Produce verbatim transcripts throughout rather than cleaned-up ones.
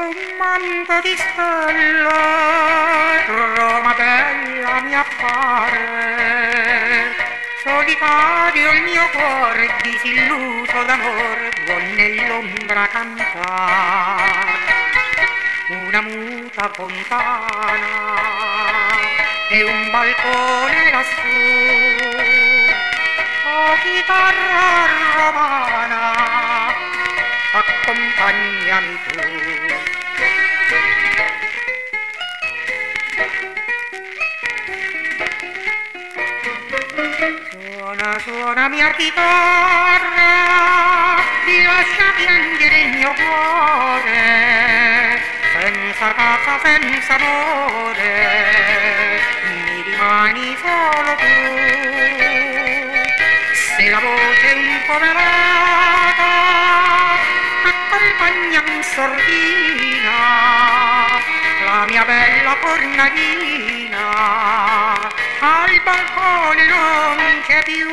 un manto di stelle, Roma bella mi appare, solitario il mio cuore, disilluso d'amore, vuol nell'ombra cantare. Una muta fontana e un balcone lassù, oh chitarra romana, accompagnami tu. Suona, suona mia chitarra, ti lascia piangere il mio cuore, senza casa, senza amore, mi rimani solo tu. Se la voce è un po' velata, accompagna in sordina la mia bella cornalina, al balcone non c'è più.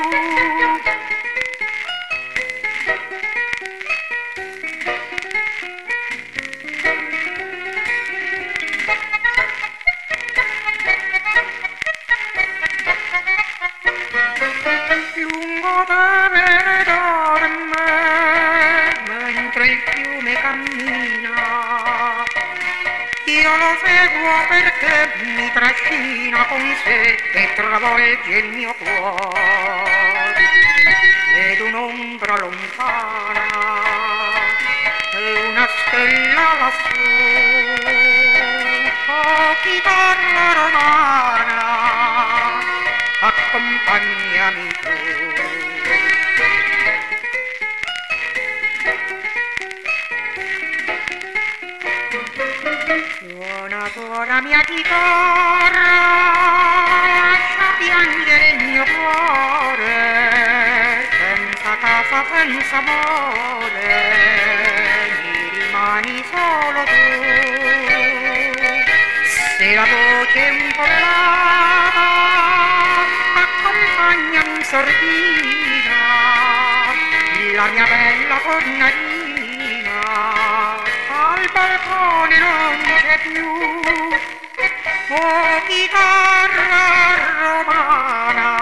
Lungo dove dorme mentre il fiume cammina, io lo seguo perché mi trascina con sé e travolge il mio cuore. Vedo un'ombra lontana e una stella lassù, oh chitarra romana, accompagnami tu. Suona, suona mia chitarra, lascia piangere il mio cuore, senza casa, senza amore, mi rimani solo tu. Se la voce è un po' velata, accompagnami in sordina la mia bella cornalina, al balcone non c'è più, oh chitarra romana,